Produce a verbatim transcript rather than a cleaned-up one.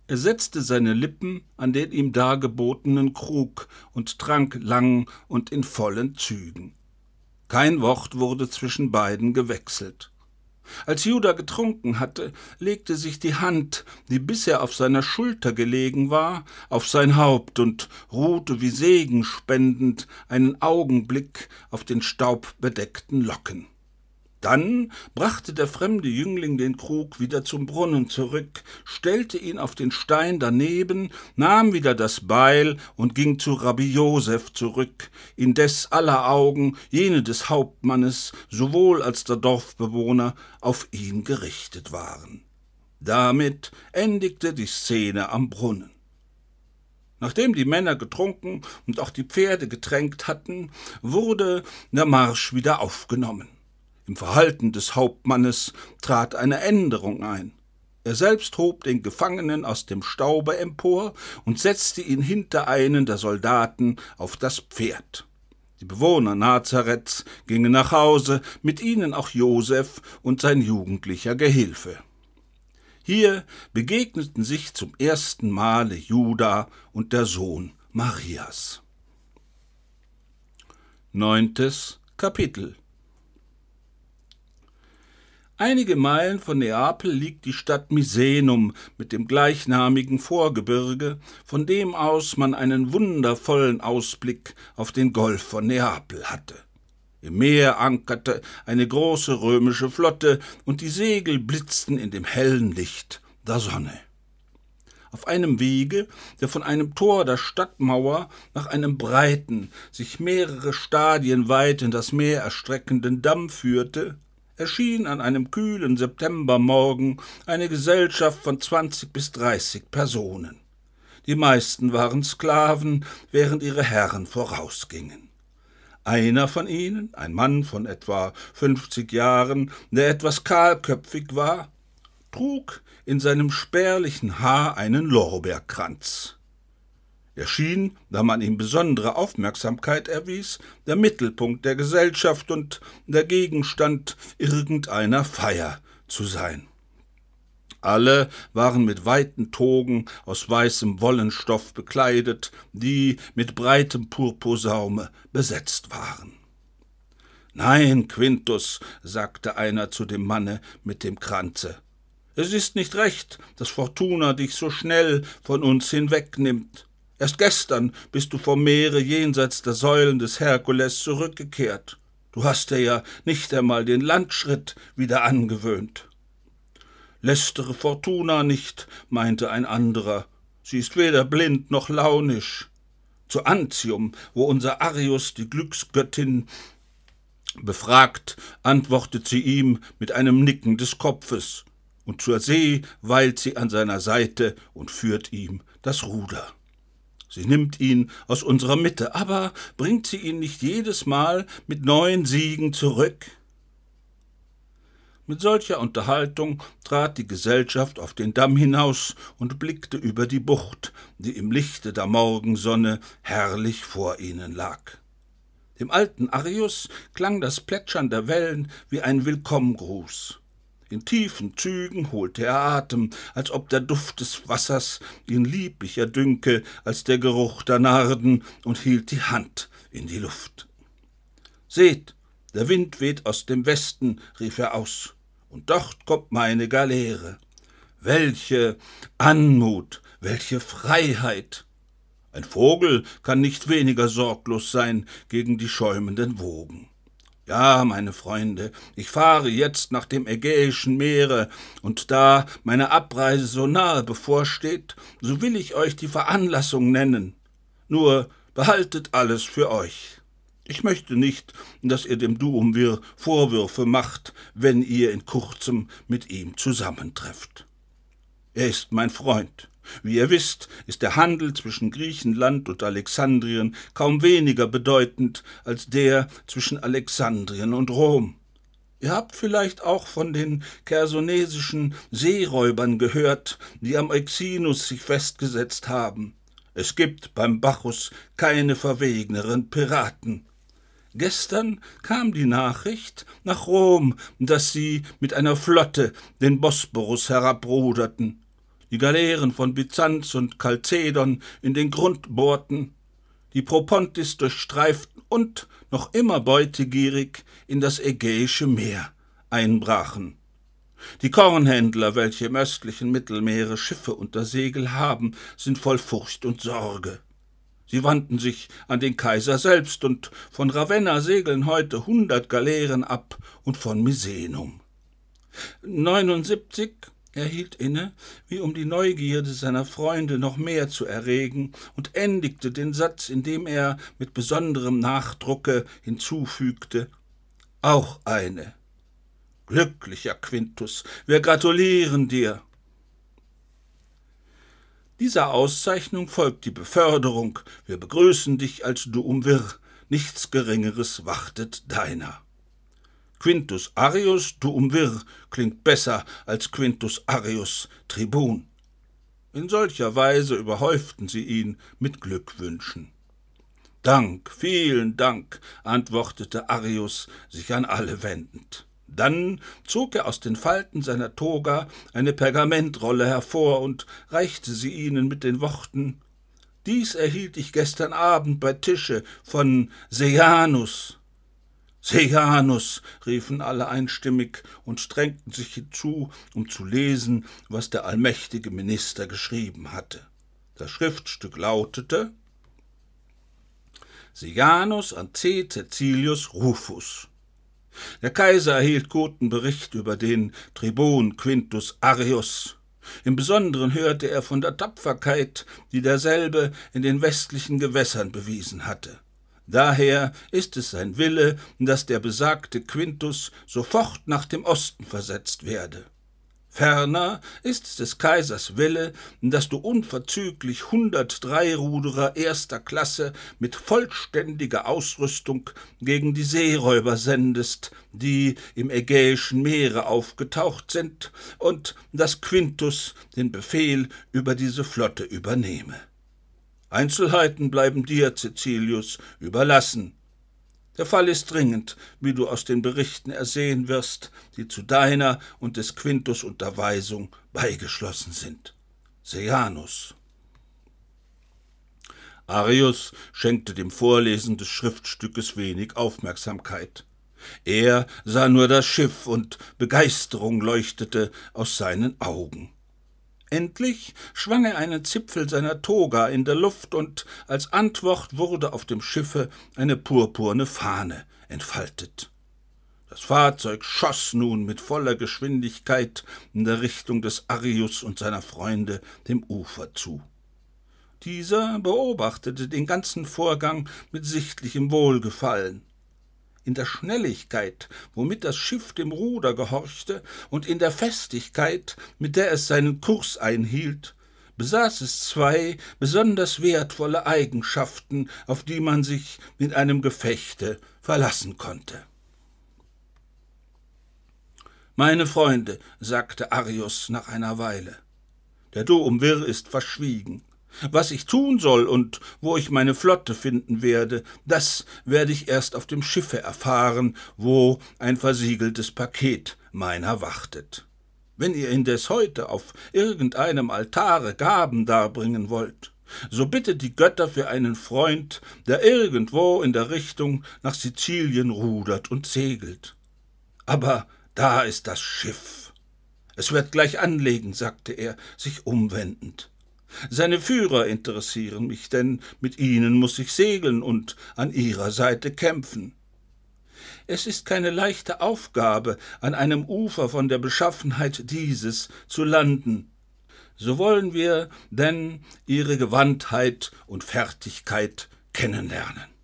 Er setzte seine Lippen an den ihm dargebotenen Krug und trank lang und in vollen Zügen. Kein Wort wurde zwischen beiden gewechselt. Als Juda getrunken hatte, legte sich die Hand, die bisher auf seiner Schulter gelegen war, auf sein Haupt und ruhte wie Segen spendend einen Augenblick auf den staubbedeckten Locken. Dann brachte der fremde Jüngling den Krug wieder zum Brunnen zurück, stellte ihn auf den Stein daneben, nahm wieder das Beil und ging zu Rabbi Josef zurück, indes aller Augen, jene des Hauptmannes sowohl als der Dorfbewohner, auf ihn gerichtet waren. Damit endigte die Szene am Brunnen. Nachdem die Männer getrunken und auch die Pferde getränkt hatten, wurde der Marsch wieder aufgenommen. Im Verhalten des Hauptmannes trat eine Änderung ein. Er selbst hob den Gefangenen aus dem Staube empor und setzte ihn hinter einen der Soldaten auf das Pferd. Die Bewohner Nazareths gingen nach Hause, mit ihnen auch Josef und sein jugendlicher Gehilfe. Hier begegneten sich zum ersten Male Juda und der Sohn Marias. Neuntes Kapitel. Einige Meilen von Neapel liegt die Stadt Misenum mit dem gleichnamigen Vorgebirge, von dem aus man einen wundervollen Ausblick auf den Golf von Neapel hatte. Im Meer ankerte eine große römische Flotte, und die Segel blitzten in dem hellen Licht der Sonne. Auf einem Wege, der von einem Tor der Stadtmauer nach einem breiten, sich mehrere Stadien weit in das Meer erstreckenden Damm führte, erschien an einem kühlen Septembermorgen eine Gesellschaft von zwanzig bis dreißig Personen. Die meisten waren Sklaven, während ihre Herren vorausgingen. Einer von ihnen, ein Mann von etwa fünfzig Jahren, der etwas kahlköpfig war, trug in seinem spärlichen Haar einen Lorbeerkranz. Er schien, da man ihm besondere Aufmerksamkeit erwies, der Mittelpunkt der Gesellschaft und der Gegenstand irgendeiner Feier zu sein. Alle waren mit weiten Togen aus weißem Wollenstoff bekleidet, die mit breitem Purpursaume besetzt waren. »Nein, Quintus«, sagte einer zu dem Manne mit dem Kranze, »es ist nicht recht, dass Fortuna dich so schnell von uns hinwegnimmt. Erst gestern bist du vom Meere jenseits der Säulen des Herkules zurückgekehrt. Du hast dir ja nicht einmal den Landschritt wieder angewöhnt.« »Lästere Fortuna nicht«, meinte ein anderer, »sie ist weder blind noch launisch. Zu Antium, wo unser Arius die Glücksgöttin befragt, antwortet sie ihm mit einem Nicken des Kopfes, und zur See weilt sie an seiner Seite und führt ihm das Ruder. Sie nimmt ihn aus unserer Mitte, aber bringt sie ihn nicht jedes Mal mit neuen Siegen zurück?« Mit solcher Unterhaltung trat die Gesellschaft auf den Damm hinaus und blickte über die Bucht, die im Lichte der Morgensonne herrlich vor ihnen lag. Dem alten Arius klang das Plätschern der Wellen wie ein Willkommengruß. In tiefen Zügen holte er Atem, als ob der Duft des Wassers ihn lieblicher dünke als der Geruch der Narden, und hielt die Hand in die Luft. »Seht, der Wind weht aus dem Westen«, rief er aus, »und dort kommt meine Galeere. Welche Anmut, welche Freiheit! Ein Vogel kann nicht weniger sorglos sein gegen die schäumenden Wogen. Ja, meine Freunde, ich fahre jetzt nach dem Ägäischen Meere, und da meine Abreise so nahe bevorsteht, so will ich euch die Veranlassung nennen. Nur behaltet alles für euch. Ich möchte nicht, dass ihr dem Duumvir Vorwürfe macht, wenn ihr in kurzem mit ihm zusammentrefft. Er ist mein Freund. Wie ihr wisst, ist der Handel zwischen Griechenland und Alexandrien kaum weniger bedeutend als der zwischen Alexandrien und Rom. Ihr habt vielleicht auch von den chersonesischen Seeräubern gehört, die am Euxinus sich festgesetzt haben. Es gibt beim Bacchus keine verwegeneren Piraten. Gestern kam die Nachricht nach Rom, dass sie mit einer Flotte den Bosporus herabruderten. die Galeeren von Byzanz und Chalcedon in den Grund bohrten, die Propontis durchstreiften und, noch immer beutegierig, in das Ägäische Meer einbrachen. Die Kornhändler, welche im östlichen Mittelmeere Schiffe unter Segel haben, sind voll Furcht und Sorge. Sie wandten sich an den Kaiser selbst, und von Ravenna segeln heute hundert Galeeren ab und von Misenum. neunundsiebzig Er hielt inne, wie um die Neugierde seiner Freunde noch mehr zu erregen, und endigte den Satz, indem er mit besonderem Nachdrucke hinzufügte: »Auch eine. Glücklicher Quintus, wir gratulieren dir.« Dieser Auszeichnung folgt die Beförderung. Wir begrüßen dich als Duumvir. Nichts Geringeres wartet deiner. Quintus Arrius Duumvir klingt besser als Quintus Arrius Tribun. In solcher Weise überhäuften sie ihn mit Glückwünschen. »Dank, vielen Dank«, antwortete Arrius, sich an alle wendend. Dann zog er aus den Falten seiner Toga eine Pergamentrolle hervor und reichte sie ihnen mit den Worten: »Dies erhielt ich gestern Abend bei Tische von Sejanus.« »Sejanus«, riefen alle einstimmig und strengten sich hinzu, um zu lesen, was der allmächtige Minister geschrieben hatte. Das Schriftstück lautete: »Sejanus an C. Caecilius Rufus. Der Kaiser erhielt guten Bericht über den Tribun Quintus Arrius. Im Besonderen hörte er von der Tapferkeit, die derselbe in den westlichen Gewässern bewiesen hatte. Daher ist es sein Wille, dass der besagte Quintus sofort nach dem Osten versetzt werde. Ferner ist es des Kaisers Wille, dass du unverzüglich hundert Dreiruderer erster Klasse mit vollständiger Ausrüstung gegen die Seeräuber sendest, die im Ägäischen Meere aufgetaucht sind, und dass Quintus den Befehl über diese Flotte übernehme. Einzelheiten bleiben dir, Caecilius, überlassen. Der Fall ist dringend, wie du aus den Berichten ersehen wirst, die zu deiner und des Quintus Unterweisung beigeschlossen sind. Sejanus.« Arrius schenkte dem Vorlesen des Schriftstückes wenig Aufmerksamkeit. Er sah nur das Schiff, und Begeisterung leuchtete aus seinen Augen. Endlich schwang er einen Zipfel seiner Toga in der Luft, und als Antwort wurde auf dem Schiffe eine purpurne Fahne entfaltet. Das Fahrzeug schoss nun mit voller Geschwindigkeit in der Richtung des Arrius und seiner Freunde dem Ufer zu. Dieser beobachtete den ganzen Vorgang mit sichtlichem Wohlgefallen. In der Schnelligkeit, womit das Schiff dem Ruder gehorchte, und in der Festigkeit, mit der es seinen Kurs einhielt, besaß es zwei besonders wertvolle Eigenschaften, auf die man sich in einem Gefechte verlassen konnte. »Meine Freunde«, sagte Arrius nach einer Weile, »der Duumvir ist verschwiegen. Was ich tun soll und wo ich meine Flotte finden werde, das werde ich erst auf dem Schiffe erfahren, wo ein versiegeltes Paket meiner wartet. Wenn ihr indes heute auf irgendeinem Altare Gaben darbringen wollt, so bittet die Götter für einen Freund, der irgendwo in der Richtung nach Sizilien rudert und segelt. Aber da ist das Schiff. Es wird gleich anlegen«, sagte er, sich umwendend. »Seine Führer interessieren mich, denn mit ihnen muß ich segeln und an ihrer Seite kämpfen. Es ist keine leichte Aufgabe, an einem Ufer von der Beschaffenheit dieses zu landen. So wollen wir denn ihre Gewandtheit und Fertigkeit kennenlernen.«